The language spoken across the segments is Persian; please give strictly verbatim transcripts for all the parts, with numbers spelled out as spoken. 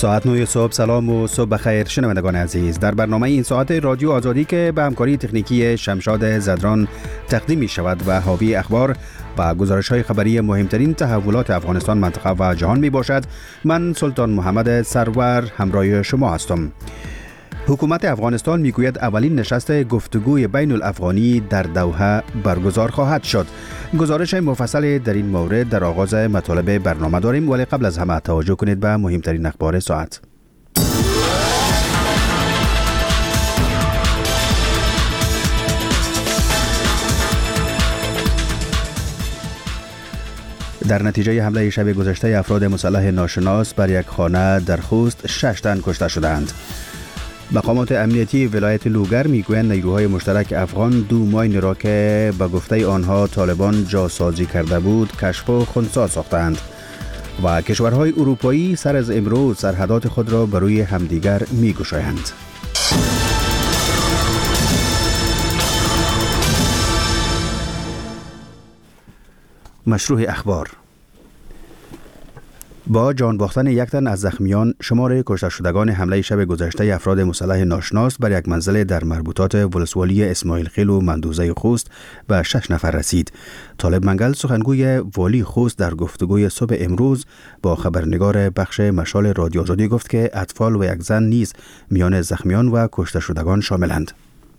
ساعت نه صبح. سلام و صبح بخیر شنوندگان عزیز. در برنامه این ساعت رادیو آزادی که به همکاری تکنیکی شمشاد زدران تقدیم می شود و حاوی اخبار و گزارش های خبری مهمترین تحولات افغانستان، منطقه و جهان می باشد، من سلطان محمد سرور همراه شما هستم. حکومت افغانستان میگوید اولین نشست گفتگوی بین الافغانی در دوحه برگزار خواهد شد. گزارش مفصل در این مورد در آغاز مطالب برنامه داریم، ولی قبل از همه توجه کنید به مهمترین اخبار ساعت. در نتیجه حمله شب گذشته افراد مسلح ناشناس بر یک خانه در خوست شش تن کشته شدند. مقامات امنیتی ولایت لوگر میگویند نیروهای مشترک افغان دو ماین را که به گفته آنها طالبان جاسازی کرده بود کشف و خنثی ساختند. و کشورهای اروپایی سر از امروز سرحدات خود را بر روی همدیگر میگشایند. مشروع اخبار. با جان باختن یک تن از زخمیان، شمار کشته شدگان حمله شب گذشته افراد مسلح ناشناس بر یک منزل در مربوطات ولسوالی اسماعیل خیل و مندوزه خوست به شش نفر رسید. طالب منگل سخنگوی والی خوست در گفتگوی صبح امروز با خبرنگار بخش مشال رادیو آزادی گفت که اطفال و یک زن نیز میان زخمیان و کشته شدگان شاملند.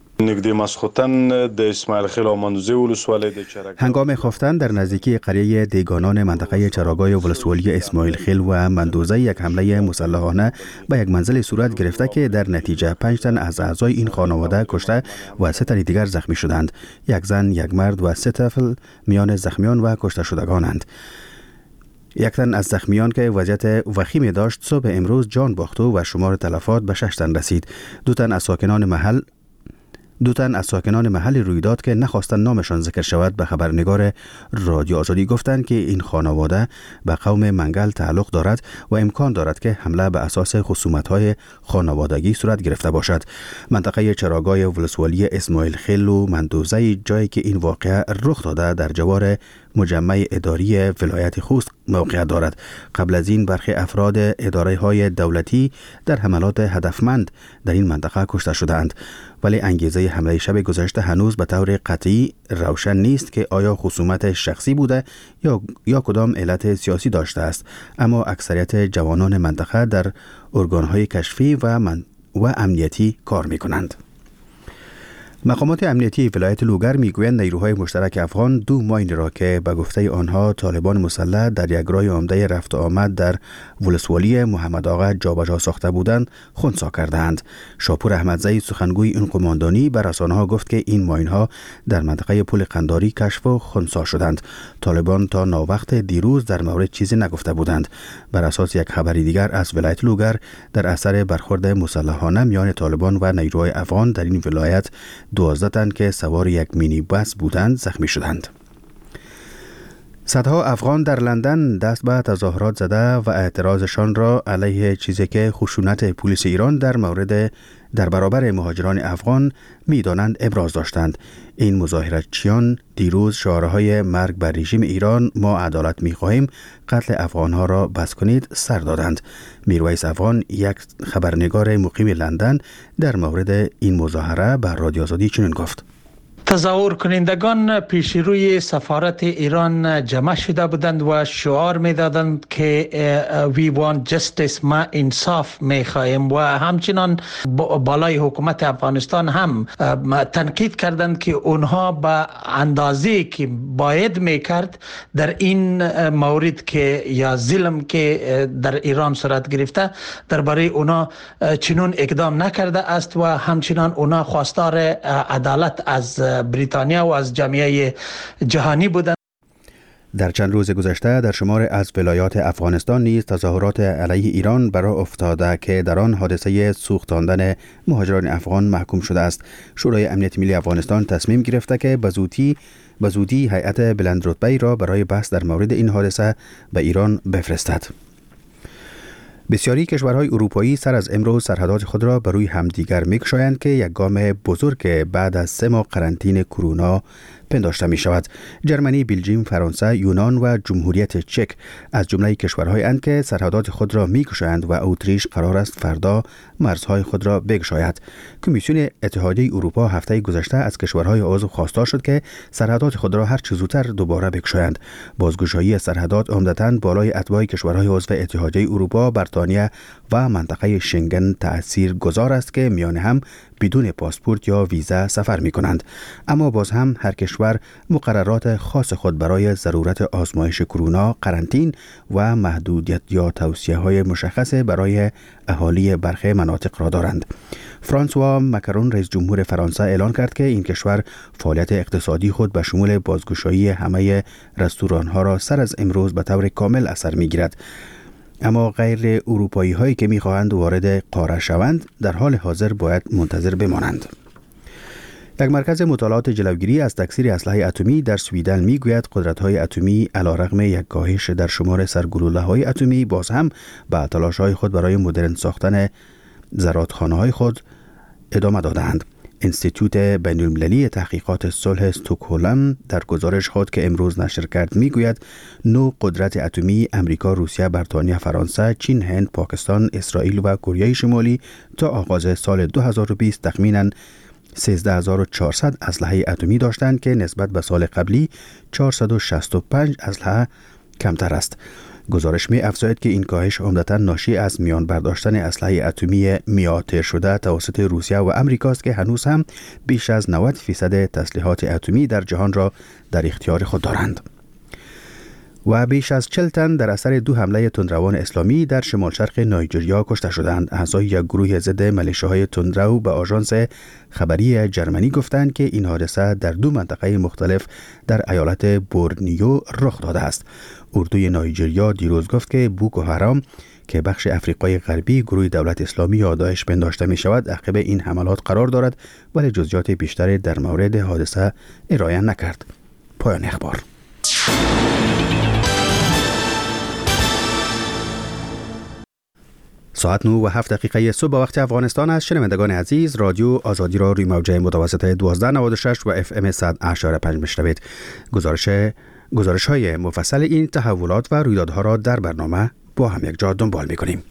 هنگام خفتن در نزدیکی قریه دیگانان منطقه چراگاه ولسوالی اسماعیل خیل و مندوزه یک حمله مسلحانه به یک منزل صورت گرفته که در نتیجه پنج تن از اعضای این خانواده کشته و سه تن دیگر زخمی شدند. یک زن، یک مرد و سه طفل میان زخمیان و کشته شدگانند. یک تن از زخمیان که وضعیت وخیمی داشت صبح امروز جان باخت و شمار تلفات به شش تن رسید. دو تن از ساکنان محل دو تن از ساکنان محل رویداد که نخواستن نامشان ذکر شود به خبرنگار رادیو آزادی گفتند که این خانواده به قوم منگل تعلق دارد و امکان دارد که حمله به اساس خصومت‌های خانوادگی صورت گرفته باشد. منطقه چراگاه ولسوالی اسماعیل خیل و مندوزه جایی که این واقعه رخ داده در جوار مجمع اداری ولایت خوست موقعیت دارد. قبل از این برخی افراد اداره های دولتی در حملات هدفمند در این منطقه کشته شدند، ولی انگیزه حمله شب گذشته هنوز به طور قطعی روشن نیست که آیا خصومت شخصی بوده یا یا کدام علت سیاسی داشته است. اما اکثریت جوانان منطقه در ارگان‌های کشفی و من و امنیتی کار می‌کنند. مقامات امنیتی ولایت لوگر میگویند نیروهای مشترک افغان دو ماین را که به گفته آنها طالبان مسلح در یک راه عمده رفت آمد در ولسوالی محمد آقا جابجا ساخته بودند خنثی کردند. شاپور احمدزی سخنگوی این قماندانی بر رسانه‌ها گفت که این ماین‌ها در منطقه پل قنداری کشف و خنثی شدند. طالبان تا ناوقت دیروز در مورد چیزی نگفته بودند. بر اساس یک خبری دیگر از ولایت لوگر، در اثر برخورد مسلحانه میان طالبان و نیروهای افغان در این ولایت دوازده تن که سوار یک مینی بس بودند زخمی شدند. صدها افغان در لندن دست به تظاهرات زده و اعتراضشان را علیه چیزی که خشونت پلیس ایران در مورد در برابر مهاجران افغان می‌دانند ابراز داشتند. این مظاهراتچیان دیروز شعارهای مرگ بر رژیم ایران، ما عدالت می‌خواهیم، قتل افغان‌ها را بس کنید سر دادند. میرویس افغان، یک خبرنگار مقیم لندن، در مورد این مظاهره به رادیو آزادی چنین گفت: تظاهر کنندگان پیش روی سفارت ایران جمع شده بودند و شعار می دادند که وی وان جستیس، ما انصاف می خواهیم، و همچنان بالای حکومت افغانستان هم تنقید کردند که اونها به اندازه که باید می کرد در این مورد که یا ظلم که در ایران صورت گرفته درباره اونها چنون اقدام نکرده است و همچنان اونها خواستار عدالت از بریتانیا و از جامعه جهانی بودند. در چند روز گذشته در شمار از ولایات افغانستان نیز تظاهرات علیه ایران برای افتاده که در آن حادثه سوختاندن مهاجران افغان محکوم شده است. شورای امنیت ملی افغانستان تصمیم گرفته که به زودی به زودی هیئت بلندرتبه‌ای را برای بحث در مورد این حادثه به ایران بفرستد. بسیاری کشورهای اروپایی سر از امروز سرحدات خود را بر روی همدیگر می‌گشایند که یک گام بزرگ بعد از سه ماه قرنطینه کرونا پنداشته می شود. جرمنی، بلژیم، فرانسه، یونان و جمهوریت چک از جمله کشورهای اند که سرحدات خود را می گشایند و اتریش قرار است فردا مرزهای خود را بگشاید. کمیسیون اتحادیه اروپا هفته گذشته از کشورهای عضو خواستار شد که سرحدات خود را هر چه زودتر دوباره بگشایند. بازگشایی سرحدات عمدتاً بالای اتباع کشورهای عضو اتحادیه اروپا، بریتانیا و منطقه شنگن تأثیر گذار است که میان هم بدون پاسپورت یا ویزا سفر می کنند. اما باز هم هر کشور مقررات خاص خود برای ضرورت آزمایش کرونا، قرنطین و محدودیت یا توصیه های مشخص برای اهالی برخی مناطق را دارند. فرانسوا ماکرون رئیس جمهور فرانسه اعلان کرد که این کشور فعالیت اقتصادی خود به شمول بازگشایی همه رستوران ها را سر از امروز به طور کامل اثر می گیرد. اما غیر اروپایی هایی که می خواهند وارد قاره شوند در حال حاضر باید منتظر بمانند. یک مرکز مطالعات جلوگیری از تکثیر اسلحه اتمی در سویدن می گوید قدرت‌های اتمی علیرغم یک کاهش در شمار سرگلوله‌های اتمی باز هم به تلاش‌های خود برای مدرن ساختن زرادخانه‌های خود ادامه دادند. انستیتوت بین‌المللی تحقیقات صلح استکهلم در گزارش خود که امروز نشر کرد میگوید نوع قدرت اتمی امریکا، روسیه، بریتانیا، فرانسه، چین، هند، پاکستان، اسرائیل و کره شمالی تا آغاز سال دو هزار و بیست تخمیناً سیزده هزار و چهارصد اسلحه اتمی داشتند که نسبت به سال قبلی چهارصد و شصت و پنج اسلحه کمتر است. گزارش می افزاید که این کاهش عمدتاً ناشی از میان برداشتن اسلحه اتمی میاتر شده توسط روسیه و امریکا است که هنوز هم بیش از نود فیصد تسلیحات اتمی در جهان را در اختیار خود دارند. و بیش از چهل تن در اثر دو حمله تندروان اسلامی در شمال شرق نایجریا کشته شدند. اعضای یک گروه ضد ملیشه‌های تندرو به آژانس خبری جرمنی گفتند که این حادثه در دو منطقه مختلف در ایالت بورنیو رخ داده است. اردوی نایجریا دیروز گفت که بوکو حرام که بخش افریقای غربی گروه دولت اسلامی یا داعش پنداشته می شود عقب این حملات قرار دارد، ولی جزئیات بیشتری در مورد حادثه ارائه نکرد. پایان اخبار. ساعت نه و هفت دقیقه صبح وقت افغانستان است. شنوندگان عزیز، رادیو آزادی را روی موجه متوسط دوازده نود و شش و اف ام صد و اشاره پنج میشنوید. گزارش گزارش های مفصل این تحولات و رویدادها را در برنامه با هم یک جا دنبال می‌کنیم.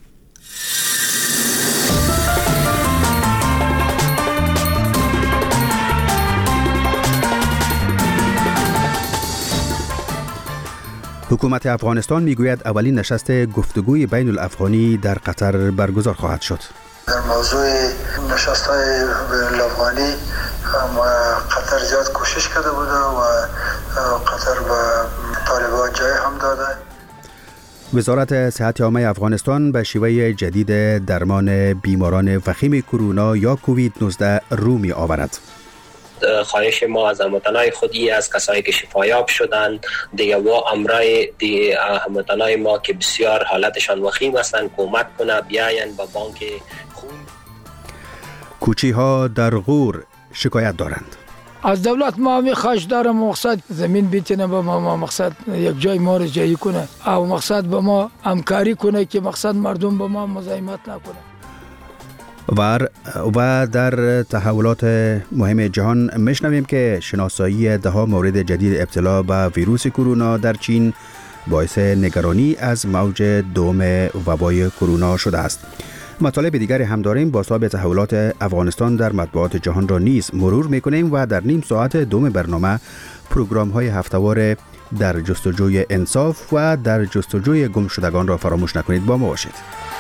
حکومت افغانستان میگوید اولین نشست گفتگوی بین الافغانی در قطر برگزار خواهد شد. در موضوع نشست‌های بین الافغانی قطر زیاد کوشش کرده بوده و قطر به طالبان جای هم داده. وزارت صحت عامه افغانستان به شیوه جدید درمان بیماران وخیم کرونا یا کووید نوزده رو می آورد. خواهش ما از هموطنای خودی از کسایی که شفایاب شدند دیگه و امرای دی هموطنای ما که بسیار حالتشان وخیم هستند کمک کنه بیاین با بانک خون. کوچی ها در غور شکایت دارند. از دولت ما می خواهش دارم مقصد زمین بتینه به ما مقصد یک جای ما رو جایی کنه او مقصد به ما همکاری کنه که مقصد مردم به ما مزاحمت نکنه. و و در تحولات مهم جهان میشنویم که شناسایی ده ها مورد جدید ابتلا به ویروس کرونا در چین باعث نگرانی از موج دوم وبای کرونا شده است. مطالب دیگری هم داریم. با صاحب تحولات افغانستان در مطبوعات جهان را نیز مرور میکنیم و در نیم ساعت دوم برنامه پروگرام های هفته‌وار در جستجوی انصاف و در جستجوی گمشدگان را فراموش نکنید. با ما باشید.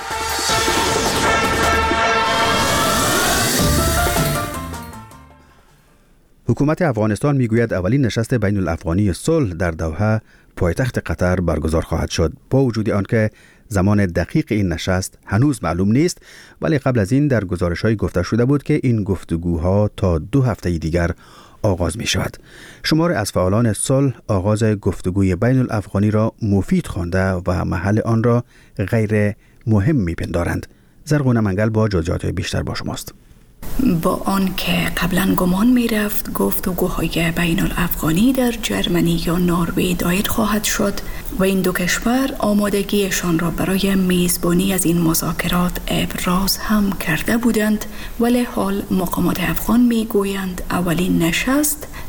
حکومت افغانستان میگوید اولین نشست بین الافغانی صلح در دوحه پایتخت قطر برگزار خواهد شد. با وجود آنکه زمان دقیق این نشست هنوز معلوم نیست، ولی قبل از این در گزارش‌های گفته شده بود که این گفتگوها تا دو هفته دیگر آغاز می شود. شمار از فعالان صلح آغاز گفتگوی بین الافغانی را مفید خوانده و محل آن را غیر مهم می پندارند. زرغون منگل با جزئیات بیشتر با شماست. با آن که قبلا گمان می رفت گفتگوهای بین الافغانی در جرمنی یا نروژ دایر خواهد شد و این دو کشور آمادگیشان را برای میزبانی از این مذاکرات ابراز هم کرده بودند، ولی حال مقامات افغان می گویند اولین نشست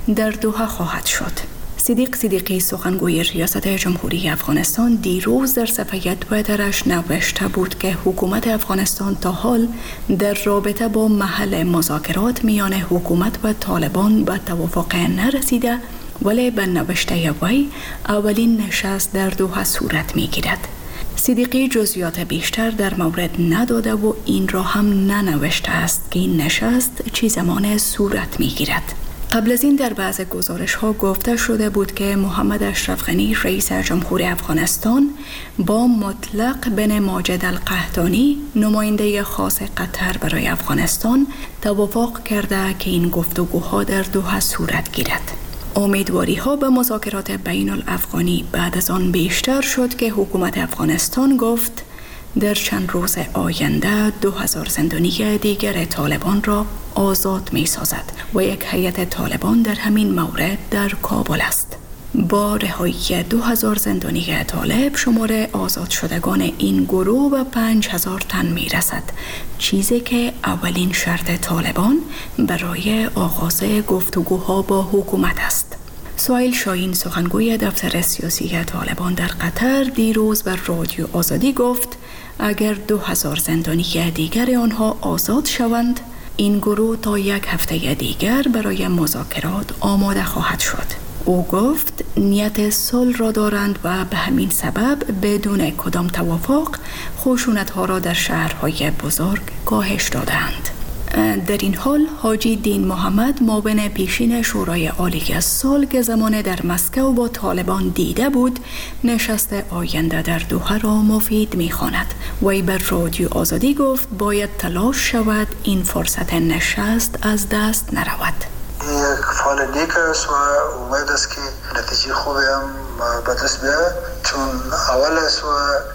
در دوحه خواهد شد. صدیق صدیقی سخنگوی ریاست جمهوری افغانستان دیروز در صفحه توییترش نوشته بود که حکومت افغانستان تا حال در رابطه با محل مذاکرات میان حکومت و طالبان به توافق نرسیده، ولی به نوشته وی اولین نشست در دوحه صورت میگیرد. صدیقی جزئیات بیشتر در مورد نداده و این را هم ننوشته است که این نشست چه زمان صورت میگیرد. قبل از این در بعض گزارش ها گفته شده بود که محمد اشرف غنی رئیس جمهور افغانستان با مطلق بن ماجد القحطانی نماینده خاص قطر برای افغانستان توافق کرده که این گفتگوها در دوحه صورت گیرد. امیدواری ها به مذاکرات بین الافغانی بعد از آن بیشتر شد که حکومت افغانستان گفت در چند روز آینده دو هزار زندانی دیگر طالبان را آزاد می سازد و یک هیئت طالبان در همین مورد در کابل است. با رهایی دو هزار زندانی طالب شمار آزاد شدگان این گروه به پنج هزار تن می رسد، چیزی که اولین شرط طالبان برای آغاز گفتگوها با حکومت است. سهیل شاهین سخنگوی دفتر سیاسی طالبان در قطر دیروز بر رادیو آزادی گفت اگر دو هزار زندانی دیگر آنها آزاد شوند، این گروه تا یک هفته دیگر برای مذاکرات آماده خواهد شد. او گفت نیت صلح را دارند و به همین سبب بدون کدام توافق خشونت‌ها را در شهرهای بزرگ کاهش دادند. در این حال حاجی دین محمد معاون پیشین شورای عالی صلح که زمان در مسکو با طالبان دیده بود نشست آینده در دوحه را مفید می‌خواند. وی بر رادیو آزادی گفت باید تلاش شود این فرصت نشست از دست نرود. یک فعال نیک است و امید است که نتیجه خوبی هم به دست بیاید، چون اول است و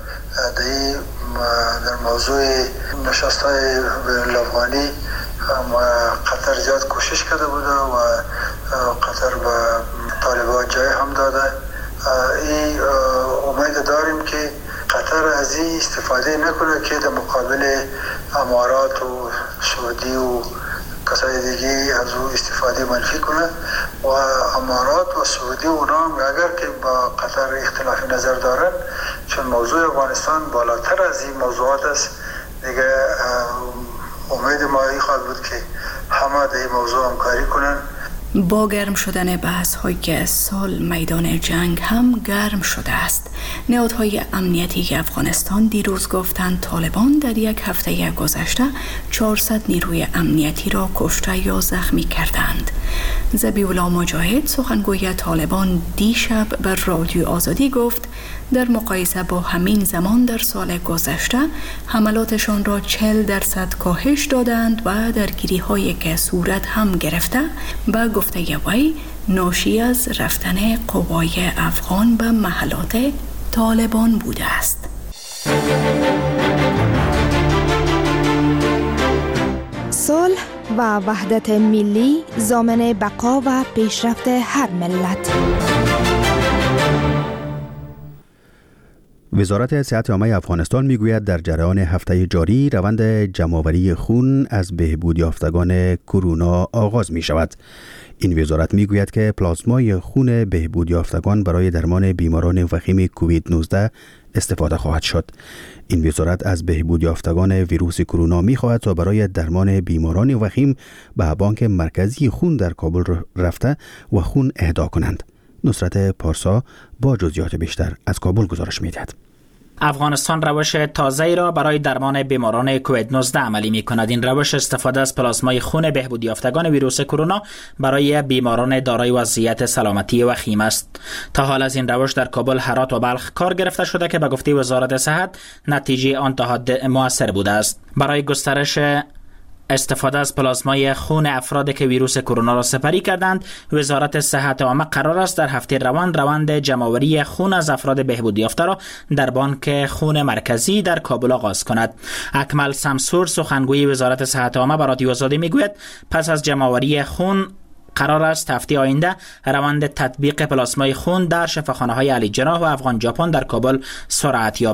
در موضوع نشست های بین الافغانی قطر زیاد کوشش کرده بوده و قطر به طالبان جای هم داده. این امید داریم که قطر از این استفاده نکنه که در مقابل امارات و سعودی و کسای دیگه از او استفاده منفی کنه و امارات و سعودی اونا اگر که با قطر اختلاف نظر دارن، چون موضوع افغانستان بالاتر از این موضوعات است دیگه، امید ما این خواهد بود که همه در این موضوع همکاری کنن. با گرم شدن بحث های سال میدان جنگ هم گرم شده است. نهادهای امنیتی افغانستان دیروز گفتند طالبان در یک هفته گذشته چهارصد نیروی امنیتی را کشته یا زخمی کردند. ذبیح‌الله مجاهد سخنگوی طالبان دیشب بر رادیو آزادی گفت در مقایسه با همین زمان در سال گذشته حملاتشان را چهل درصد کاهش دادند و درگیری هایی که صورت هم گرفته به گفته وی ناشی از رفتن قوای افغان به محلات طالبان بوده است. صلح و وحدت ملی ضامن بقا و پیشرفت هر ملت. وزارت صحت عامه افغانستان میگوید در جریان هفته جاری روند جمع‌آوری خون از بهبود یافتگان کرونا آغاز می شود. این وزارت میگوید که پلازمای خون بهبود یافتگان برای درمان بیماران وخیم کووید نوزده استفاده خواهد شد. این وزارت از بهبود یافتگان ویروس کرونا می‌خواهد تا برای درمان بیماران وخیم به بانک مرکزی خون در کابل رفته و خون اهدا کنند. نصرت پارسا با جزئیات بیشتر از کابل گزارش می‌دهد. افغانستان روش تازه‌ای را برای درمان بیماران کووید نوزده عملی می‌کند. این روش استفاده از پلاسمای خون بهبود یافتگان ویروس کرونا برای بیماران دارای وضعیت سلامتی وخیم است. تا حال از این روش در کابل، هرات و بلخ کار گرفته شده که به گفته وزارت صحت نتیجه آن تا حد مؤثر بوده است. برای گسترش استفاده از پلازمای خون افرادی که ویروس کرونا را سپری کردند، وزارت صحت عامه قرار است در هفته روان روند جمع‌آوری خون از افراد بهبود یافته را در بانک خون مرکزی در کابل آغاز کند. اکمل سمسور سخنگوی وزارت صحت عامه به رادیو آزادی میگوید پس از جمع‌آوری خون قرار است هفته آینده روند تطبیق پلاسمای خون در شفاخانه‌های علی جناح و افغان ژاپن در کابل سرعت یابد.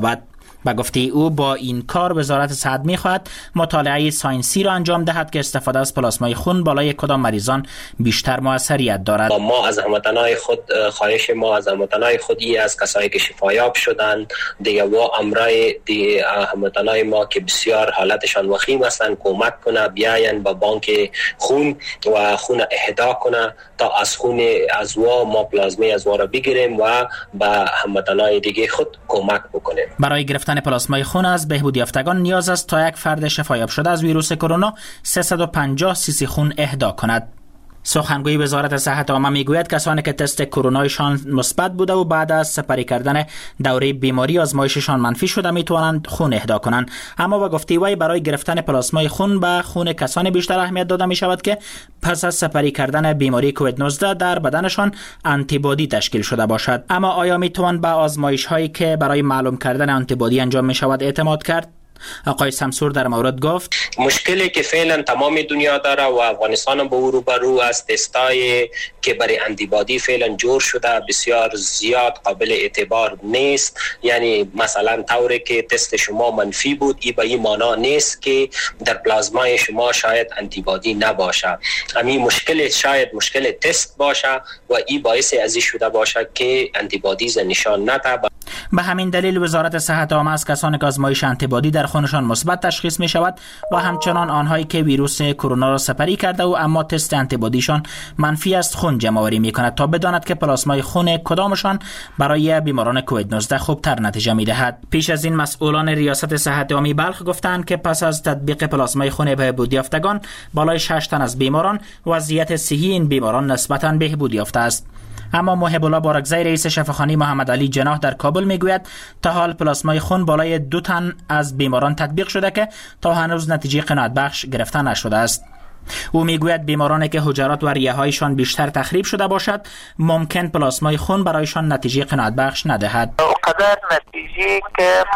به گفته او با این کار وزارت صحت می‌خواهد مطالعه ساینسی را انجام دهد که استفاده از پلاسمای خون بالای کدام مریضان بیشتر موثریت دارد. ما از هموطنان خود خواهش ما از هموطنان خودی از کسایی که شفایاب شدند دیگه و امرای دی هموطنان ما که بسیار حالتشان وخیم هستند کمک کنه بیاین با بانک خون و خون اهدا کنه تا از خون از وا ما پلازمای از وا را بگیریم و به هموطنان دیگه خود کمک بکنیم. برای گرفتن پلاسمای خون از بهبود یافتگان نیاز است تا یک فرد شفایاب شده از ویروس کرونا سیصد و پنجاه سی سی خون اهدا کند. سخنگوی وزارت صحت عامه میگوید کسانی که تست کرونایشان مثبت بوده و بعد از سپری کردن دوره بیماری آزمایششان منفی شده میتوانند خون اهدا کنند. اما با گفته وی برای گرفتن پلاسمای خون به خون کسانی بیشتر اهمیت داده می شود که پس از سپری کردن بیماری کووید نوزده در بدنشان آنتیبادی تشکیل شده باشد. اما آیا میتوان به آزمایش هایی که برای معلوم کردن آنتیبادی انجام می شود اعتماد کرد؟ آقای سمسور در مورد گفت مشکلی که فعلا تمام دنیا داره و افغانستان با او روبرو است تستای که برای آنتیبادی فعلا جور شده بسیار زیاد قابل اعتبار نیست. یعنی مثلا طوری که تست شما منفی بود ای به این معنا نیست که در پلازمای شما شاید آنتیبادی نباشه. همین مشکل شاید مشکل تست باشه و ای باعث ازی شده باشه که آنتیبادی ز نشان نده. به همین دلیل وزارت صحت عامه از کسانی که آزمایش آنتیبادی در خونشان مثبت تشخیص می شود و همچنان آنهایی که ویروس کرونا را سپری کرده و اما تست آنتیبادیشان منفی است خون جمع آوری می کند تا بداند که پلاسمای خون کدامشان برای بیماران کووید نوزده خوبتر نتیجه می دهد. پیش از این مسئولان ریاست صحت عامه بلخ گفتند که پس از تطبیق پلاسمای خون بهبود یافتگان بالای شش تن از بیماران وضعیت صحی این بیماران نسبتاً بهبود یافته است. اما محب الله بارکزی رئیس شفاخانه محمد علی جناح در کابل میگوید تا حال پلاسمای خون بالای دو تن از بیماران تطبیق شده که تا هنوز نتیجه قناعت بخش گرفته نشده است. او میگوید بیمارانی که حجرات و ریه هایشان بیشتر تخریب شده باشد ممکن پلاسمای خون برایشان نتیجه قناعت بخش ندهد. اونقدر نتیجه که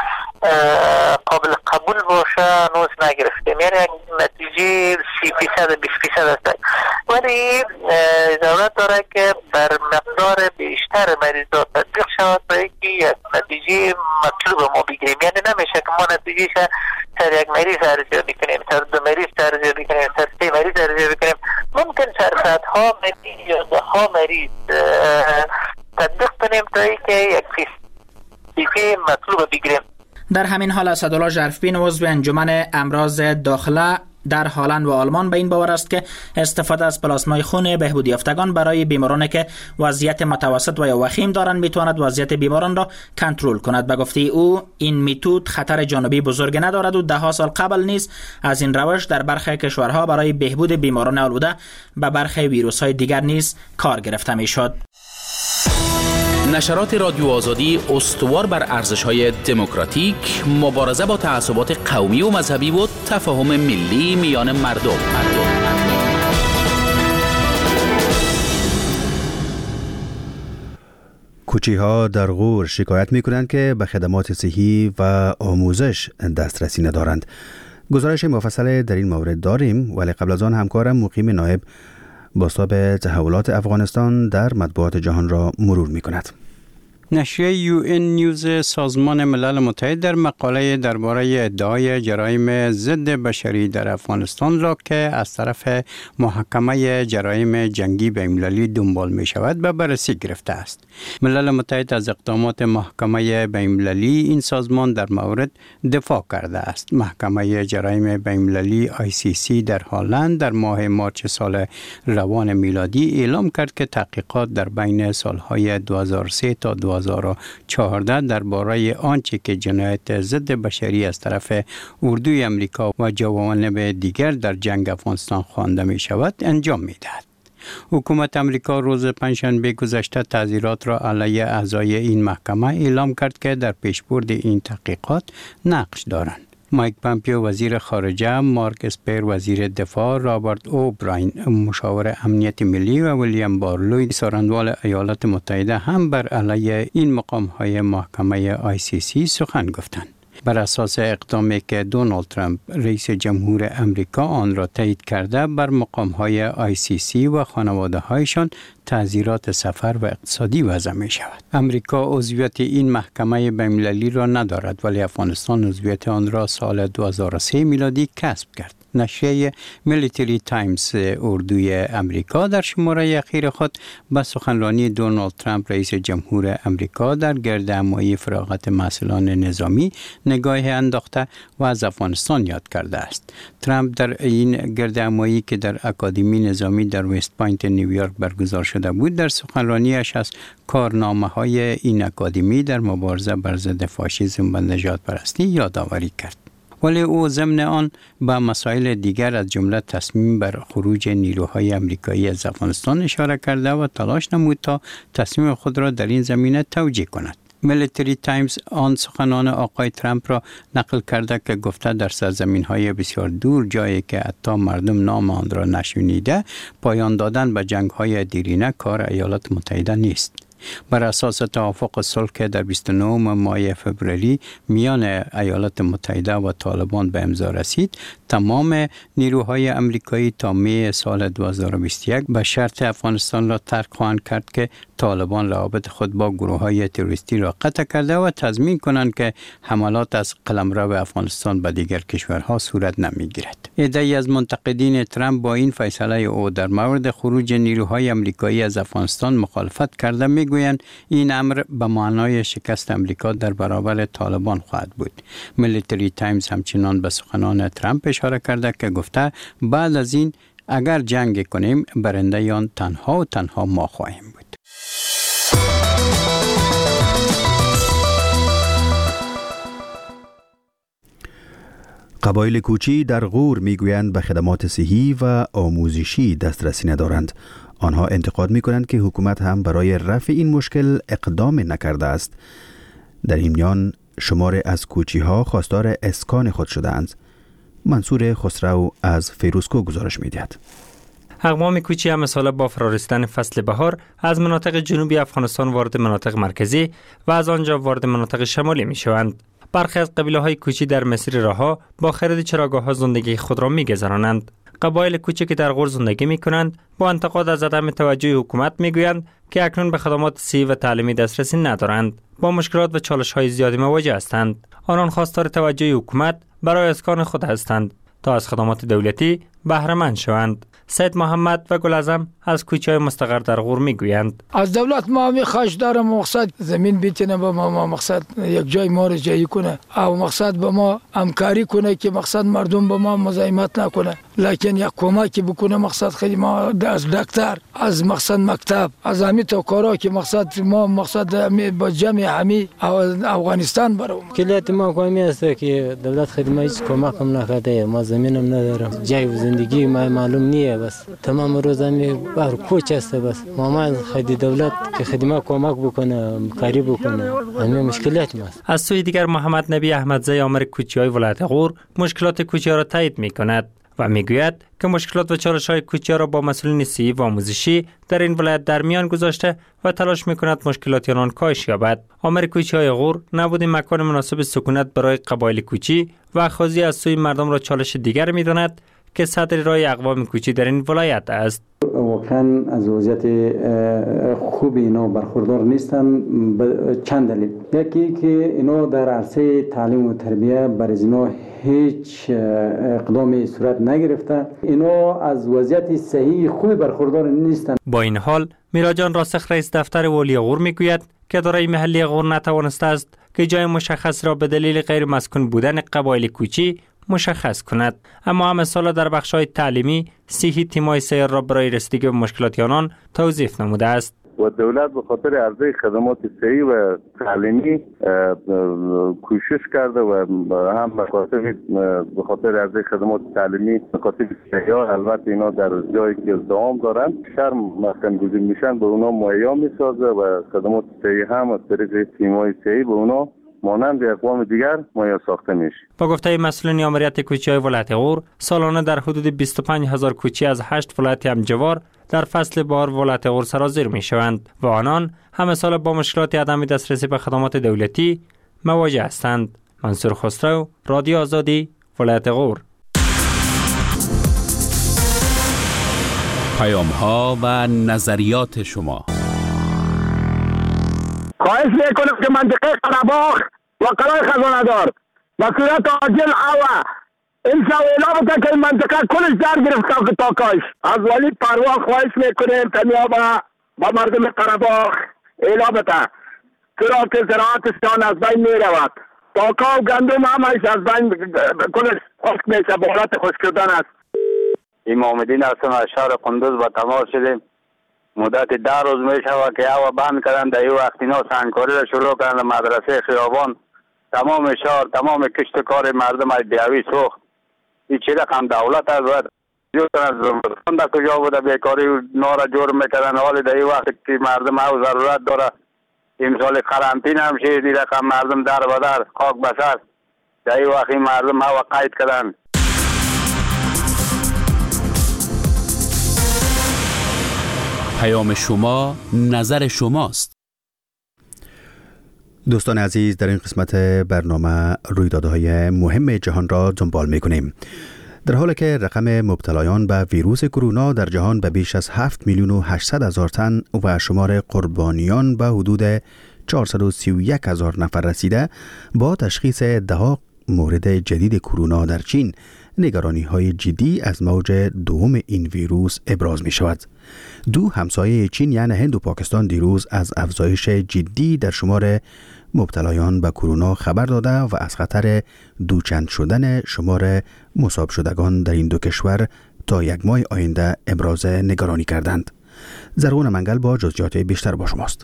قابل قبول باشه هنوز نگرفتیم، یعنی نتیجه سی فیصد بیست فیصد است، ولی ضرورت داره که بر مقدار بیشتر مریضات تطبیق شود تا اینکه یک نتیجه مطلوب ما بگیریم. یعنی نمیشه که ما نتیجه سر یک مریض ارزیابی کنیم، سر دو مریض ارزیابی کنیم، سر سه مریض ارزیابی کنیم. ممکن سر صدها مریض یا ده مریض تطبیق کنیم تا اینکه یک فیصد مطلوب بگیریم. در همین حال اسدالله ژرفبین عضو انجمن امراض داخله در هلند و آلمان به این باور است که استفاده از پلاسمای خون بهبود یافتگان برای بیمارانی که وضعیت متوسط و یا وخیم دارند میتواند وضعیت بیماران را کنترل کند. به گفته او این میتود خطر جانبی بزرگ ندارد و ده ها سال قبل نیز از این روش در برخی کشورها برای بهبود بیماران آلوده به برخی ویروس های دیگر نیز کار گرفته میشد. نشرات رادیو آزادی استوار بر ارزش‌های دموکراتیک، مبارزه با تعصبات قومی و مذهبی و تفاهم ملی میان مردم. کوچی‌ها در غور شکایت می‌کنند که به خدمات صحی و آموزش دسترسی ندارند. گزارش مفصل در این مورد داریم، ولی قبل از آن همکارم مقیم نایب بازتاب تحولات افغانستان در مطبوعات جهان را مرور می‌کند. نشریه یو ان نیوز سازمان ملل متحد در مقاله درباره ادعای جرایم ضد بشری در افغانستان را که از طرف محکمه جرایم جنگی بین‌المللی دنبال می شود به بررسی گرفته است. ملل متحد از اقدامات محکمه بین‌المللی این سازمان در مورد دفاع کرده است. محکمه جرایم بین‌المللی آی سی سی در هلند در ماه مارچ سال روان میلادی اعلام کرد که تحقیقات در بین سالهای دو هزار و سه تا دو هزار و چهارده درباره آنچه که جنایت ضد بشری از طرف اردوی امریکا و جوانب دیگر در جنگ افغانستان خوانده می شود انجام می دهد. حکومت امریکا روز پنجشنبه گذشته تعزیرات را علیه اعضای این محکمه اعلام کرد که در پیشبرد این تحقیقات نقش دارند. مایک پامپیو وزیر خارجه، مارک اسپر وزیر دفاع، رابرت اوبراین مشاور امنیت ملی و ویلیام بارلوی سخنگوی ایالات متحده هم بر علیه این مقام‌های محکمه آی سی سی سخن گفتند. بر اساس اقدامی که دونالد ترامپ رئیس جمهور امریکا آن را تایید کرده، بر مقام‌های آی سی سی و خانواده‌هایشان تعزیرات سفر و اقتصادی وضع می شود. امریکا عضویت این محکمه بین‌المللی را ندارد ولی افغانستان عضویت آن را سال دو هزار و سه میلادی کسب کرد. نشریه میلیتری تایمز اردوی امریکا در شماره اخیر خود به سخنرانی دونالد ترامپ رئیس جمهور امریکا در گردهمایی فراغت مسئولان نظامی نگاه انداخته و از افغانستان یاد کرده است. ترامپ در این گردهمایی که در اکادمی نظامی در وست پوینت نیویورک برگزار شده بود در سخنرانیش از کارنامه‌های این اکادمی در مبارزه بر ضد فاشیسم و نژاد پرستی یادآوری کرد. ولی او ضمن آن به مسائل دیگر از جمله تصمیم بر خروج نیروهای امریکایی از افغانستان اشاره کرده و تلاش نمود تا تصمیم خود را در این زمینه توجیه کند. میلیتری تایمز آن سخنان آقای ترامپ را نقل کرده که گفته در سرزمین‌های بسیار دور جایی که حتی مردم نام آن را نشنیده پایان دادن به جنگ‌های دیرینه کار ایالات متحده نیست. بر اساس توافق صلح که در بیست و نهم ماه فوریه میان ایالات متحده و طالبان به امضا رسید، تمام نیروهای امریکایی تا می سال دو هزار و بیست و یک به شرط افغانستان را ترک خواهند کرد که طالبان روابط خود با گروه‌های تروریستی را قطع کرده و تضمین کنند که حملات از قلمرو افغانستان به دیگر کشورها صورت نمی‌گیرد. عده‌ای از منتقدین ترامپ با این فیصله او در مورد خروج نیروهای امریکایی از افغانستان مخالفت کرده می‌گویند این امر به معنای شکست امریکا در برابر طالبان خواهد بود. میلیتری تایمز همچنان به سخنان ترامپ اشاره کرده که گفته بعد از این اگر جنگ کنیم برنده آن تنها و تنها ما خواهیم بود. قبایل کوچی در غور میگویند به خدمات صحی و آموزشی دسترسی ندارند. آنها انتقاد میکنند که حکومت هم برای رفع این مشکل اقدام نکرده است. در این میان شمار از کوچی ها خواستار اسکان خود شدند. منصور خسرو از فیروزکو گزارش میدهد. اقوام کوچی هم مثلا با فرارسیدن فصل بهار از مناطق جنوبی افغانستان وارد مناطق مرکزی و از آنجا وارد مناطق شمالی می شوند. برخی از قبیله های کوچی در مسیر راهها با خرید چراگاه ها زندگی خود را می گذرانند. قبایل کوچی که در غور زندگی می کنند با انتقاد از عدم توجه حکومت می گویند که اکنون به خدمات صحی و تعلیمی دسترسی ندارند. با مشکلات و چالش های زیادی مواجه هستند. آنان خواستار توجه حکومت برای اسکان خود هستند تا از خدمات دولتی بهره مند شوند. سید محمد و گلعظم از کوچه‌های مستقر در غور میگویند از دولت ما می خواهش دارم مقصد زمین بیتنه به ما, ما مقصد یک جای ما رو جایی کنه او مقصد به ما همکاری کنه که مقصد مردم به ما مزاحمت نکنه، لکن یک کمکی بکنه مقصد خیلی ما از دکتر از مقصد مکتب از همین تا کارا که مقصد ما مقصد با جمع همی افغانستان برام کلیت ما کمی است که دولت خدمت هیچ کمک هم نکرده. ما زمینم ندارم، جای زندگی ما معلوم نیه، بس تمام روز همی بر کوچ است. بس ما خدمت دولت که خدمت کمک بکنه کاری بکنه همین مشکلات ماست. از سوی دیگر محمد نبی احمدزی آمر کوچه‌های ولایت غور مشکلات کوچه‌ها را تایید می‌کند و میگوید که مشکلات و چالش‌های کوچه‌ها را با مسئولین صحی و آموزشی در این ولایت در میان گذاشته و تلاش می‌کند مشکلات آنان کاهش یابد. آمر کوچه‌های غور نبود مکان مناسب سکونت برای قبایل کوچی و خاضی از سوی مردم را چالش دیگر می‌داند که صدر رای اقوام کوچی در این ولایت است. واقعا از وضعیت خوب اینا برخوردار نیستن چند دلیل. یکی که اینا در عرصه تعلیم و تربیه بر از اینا هیچ اقدامی صورت نگرفته. اینا از وضعیت صحیح خوب برخوردار نیستن. با این حال میراجان راسخ رئیس دفتر والی غور میگوید که اداره محلی غور نتوانسته است که جای مشخص را به دلیل غیر مسکون بودن قبایل کوچی مشخص کند. اما هم سال در بخش‌های تعلیمی صحی تیم‌های سیر را برای رسیدگی به مشکلات آنان توظیف نموده است. و دولت به خاطر عرضه خدمات صحی و تعلیمی کوشش کرده و هم به خاطر به خاطر عرضه خدمات تعلیمی به خاطر سیاه البته اینا در جایی که ازدحام دارن شهر مسکن گزین میشن به اونا مهیا میسازه و خدمات صحی هم از طریق تیم‌های صحی به اونا مانند اقوام دیگر مهیا ساخته میشه. با گفته مسئولین امریت کوچه‌های ولایت غور سالانه در حدود بیست و پنج هزار کوچه از هشت ولایت همجوار در فصل بهار ولایت غور سرازیر می شوند و آنان همه سال با مشکلات عدم دسترسی به خدمات دولتی مواجه هستند. منصور خسرو، رادیو آزادی، ولایت غور. پیام ها و نظریات شما. خواهش میکنم که منطقه قره‌باغ و قلعه خزانه‌دار به صورت عاجل او این اعلام بده که این منطقه کلش در گرفته که تاکاش از ولی پروا خواهش میکنیم تنیا با با مردم قره‌باغ اعلام بده چرا که زراعتشان از بین میرود. تاکا و گندم همش از بین کلش خشک میشه، به حالت خشک شدن است. امام الدین هستم از شهر قندوز با تماس شدیم. مدت ده روز می شود که هوا بند کردن. در این وقت اینا سنگکاری را شروع کردن. مدرسه خیابان تمام شهر تمام کشت کار مردم از بیاوی سوخت. این چی رقم دولت از باید زمستان در کجا بوده بیکاری نارا جور میکردن. حال در این وقت که مردم او ضرورت داره امسال قرنطین هم شد. این رقم مردم در و در خاک بسر در این وقت مردم او قید کردن. پیام شما نظر شماست. دوستان عزیز، در این قسمت برنامه رویدادهای مهم جهان را دنبال می‌کنیم. در حالی که رقم مبتلایان به ویروس کرونا در جهان به بیش از هفت میلیون و هشتصد هزار تن و شمار قربانیان به حدود چهارصد و سی و یک هزار نفر رسیده، با تشخیص ده مورد جدید کرونا در چین نگرانی های جدی از موج دوم این ویروس ابراز می شود. دو همسایه چین یعنی هند و پاکستان دیروز از افزایش جدی در شمار مبتلایان به کرونا خبر داده و از خطر دوچند شدن شمار مصاب شدگان در این دو کشور تا یک ماه آینده ابراز نگرانی کردند. زرغون منگل با جزئیات بیشتر با شماست.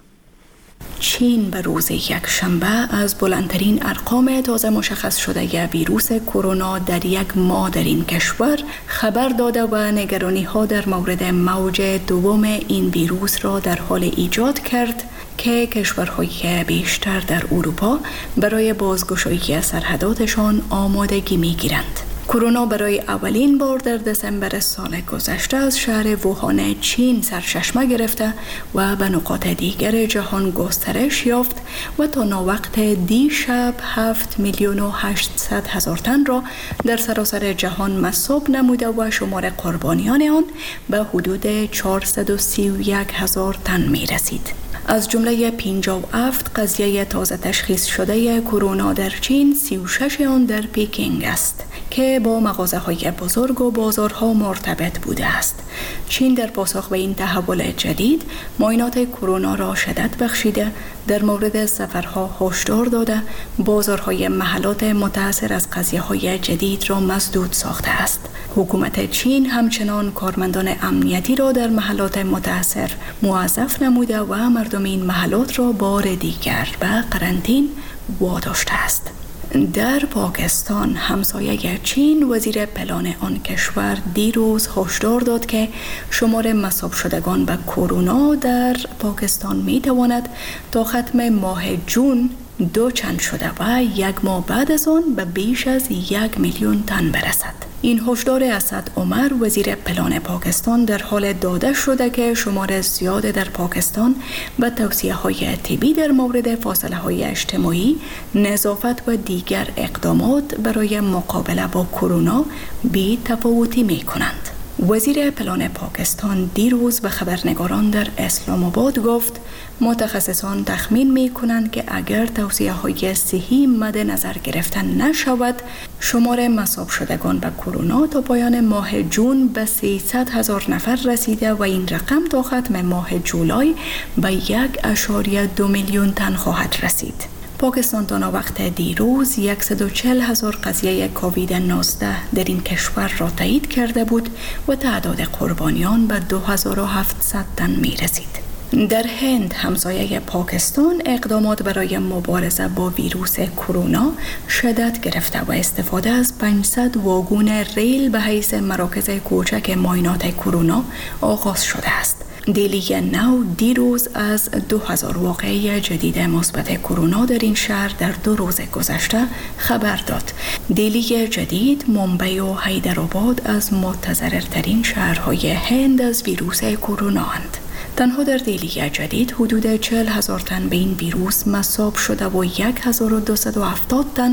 چین به روز یک شنبه از بلندترین ارقام تازه مشخص شده ویروس کرونا در یک ماه در این کشور خبر داده و نگرانی ها در مورد موج دوم این ویروس را در حال ایجاد کرد که کشورهای بیشتر در اروپا برای بازگشایی سرحداتشان آمادگی می گیرند. کرونا برای اولین بار در دسامبر سال گذشته از شهر ووهان چین سرچشمه گرفته و به نقاط دیگر جهان گسترش یافت و تا ناوقت دیشب هفت میلیون و هشتصد هزار تن را در سراسر جهان مصاب نموده و شمار قربانیان آن به حدود چهارصد و سی و یک هزار تن می رسید. از جمله پنجاه و هفت قضیه تازه تشخیص شده کرونا در چین، سی و شش آن در پکینگ است که با مغازه های بزرگ و بازارها مرتبط بوده است. چین در پاسخ به این تحول جدید معاینات کرونا را شدت بخشیده، در مورد سفرها هشدار داده، بازارهای محلات متاثر از قضیه های جدید را مسدود ساخته است. حکومت چین همچنان کارمندان امنیتی را در محلات متاثر موظف نموده و مردم این محلات را بار دیگر به قرنطین واداشته است. در پاکستان همسایه چین وزیر پلان آن کشور دیروز هشدار داد که شمار مصاب شدگان به کرونا در پاکستان می تواند تا ختم ماه جون دو چند شده و یک ماه بعد از آن به بیش از یک میلیون تن برسد. این هشدار اسد عمر وزیر پلان پاکستان در حال داده شده که شمار زیاد در پاکستان به توصیه های طبی در مورد فاصله های اجتماعی، نظافت و دیگر اقدامات برای مقابله با کرونا بی تفاوتی می کنند. وزیر پلان پاکستان دیروز به خبرنگاران در اسلام آباد گفت متخصصان تخمین می کنند که اگر توصیه های صحی مد نظر گرفته نشود، شمار مصاب شدگان به کرونا تا پایان ماه جون به سیصد هزار نفر رسیده و این رقم تا ختم ماه جولای به یک اشاریه دو میلیون تن خواهد رسید. پاکستان تا وقت دیروز صد و چهل هزار قضیه کووید نوزده در این کشور را تایید کرده بود و تعداد قربانیان به دو هزار و هفتصد تن می رسید. در هند همسایه پاکستان اقدامات برای مبارزه با ویروس کرونا شدت گرفته و استفاده از پانصد واگن ریل به حیث مراکز کوچک معاینات کرونا آغاز شده است. دلی نو دیروز از دو هزار واقعه جدید مثبت کرونا در این شهر در دو روز گذشته خبر داد. دلی جدید، ممبئی و حیدرآباد از متضررترین شهرهای هند از ویروس کرونا اند. تنها در دلی جدید حدود چهل هزار تن به این ویروس مصاب شده و یک هزار و دویست و هفتاد تن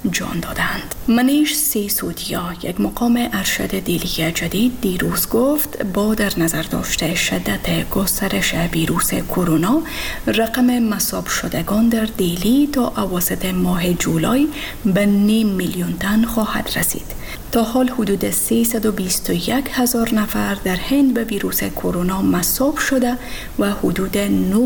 جان دادند. منیش سیسودیا، یک مقام ارشد دیلی جدید، دیروز گفت با در نظر داشته شدت گسترش ویروس کرونا، رقم مصاب شدگان در دیلی تا اواسط ماه جولای به نیم میلیون تن خواهد رسید. تا حال حدود سیصد و بیست و یک هزار نفر در هند به ویروس کرونا مصاب شده و حدود نه